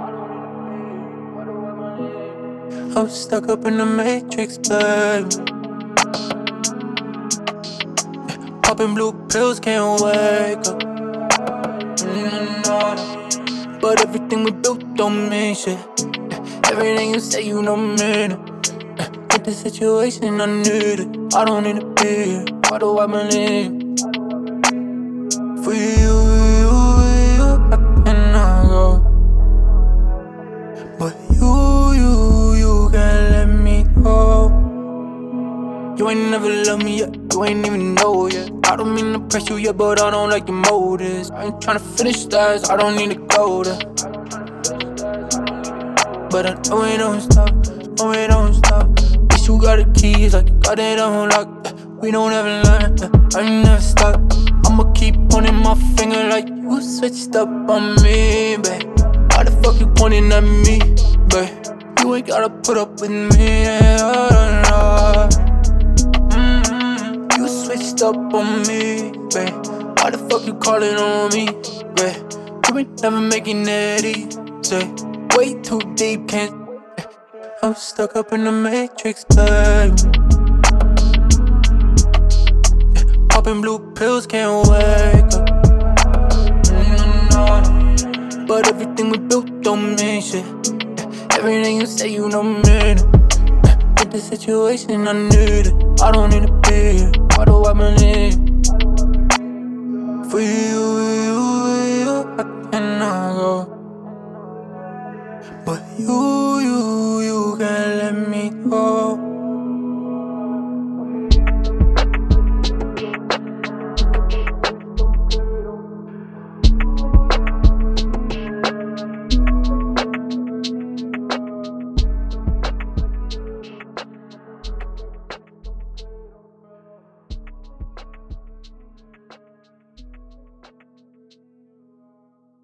I'm stuck up in the matrix, babe. Popping blue pills, can't wake up. But everything we built don't mean shit. Everything you say, you don't mean it. With the situation, I need it. I don't need to be here. Why do I believe? For you, I cannot go. But you can't let me go. You ain't never loved me yet, you ain't even know yet. I don't mean to press you yet, but I don't like your motives. I ain't tryna finish last, I don't need to go there. But I know it don't stop, no it don't stop. Wish you got the keys, like you got it unlocked. We don't ever learn, I ain't never stop. I'ma keep pointing my finger like you switched up on me, babe. Why the fuck you pointing at me, babe? You ain't gotta put up with me, You switched up on me, babe. Why the fuck you calling on me, babe? You ain't never making it easy. Way too deep, can't. I'm stuck up in the matrix, babe. Popping blue pills, can't wake up. But everything we built don't mean shit. Everything you say, you don't mean it. With the situation, I need it. I don't need to be here. Why do I believe?